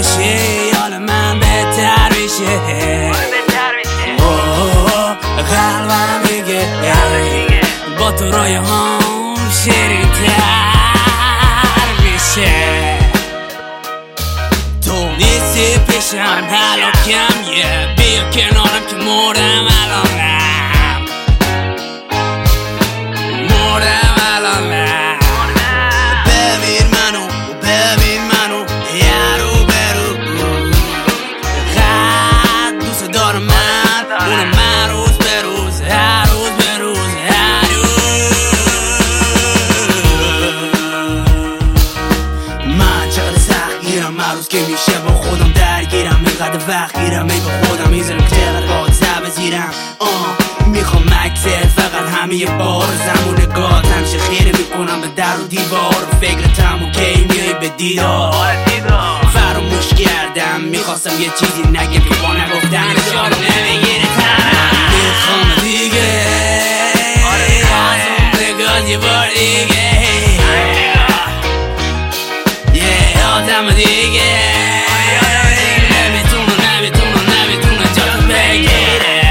باشی حال من بهتر میشه. قلبم میگه با تو رای هم شیرین تر میشه. تو نیستی پیشم هلاکم بیا کنارم که مردم الانم ببین منو یارو برو قد دوست دارم من روز به روز هر روز به روز من چقدر سختگیرم هر روز که میشه با خودم درگیرم. اینقدر وقت گیرم ای با خودم میذارم که چقدر قاطع بزیرم. میخوام مکسر فقط همه بار زمون نگات همشه خیره میکنم به در و دیوار. فکرتم و کی میای به دیدار فراموش کردم. میخواستم یه چیزی نگه که با نگفتن جارو نمیگیره تنم. میخوام دیگه از اون نگاه یه بار دیگه یه آدم دیگه نمیتونه جارو بگیره.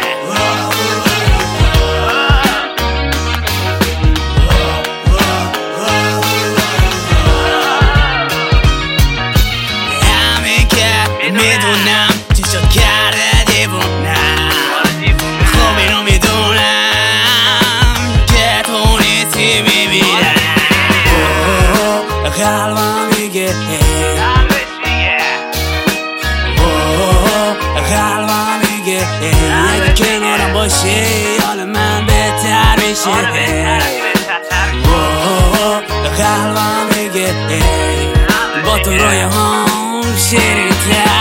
میدونم چی شد کرده دیوونم. خب اینو میدونم که تو نیستی میبینم. قلبم میگه اگه کنارم باشی حال من بهتر میشه. قلبم میگه با تو رای هم شیرین تر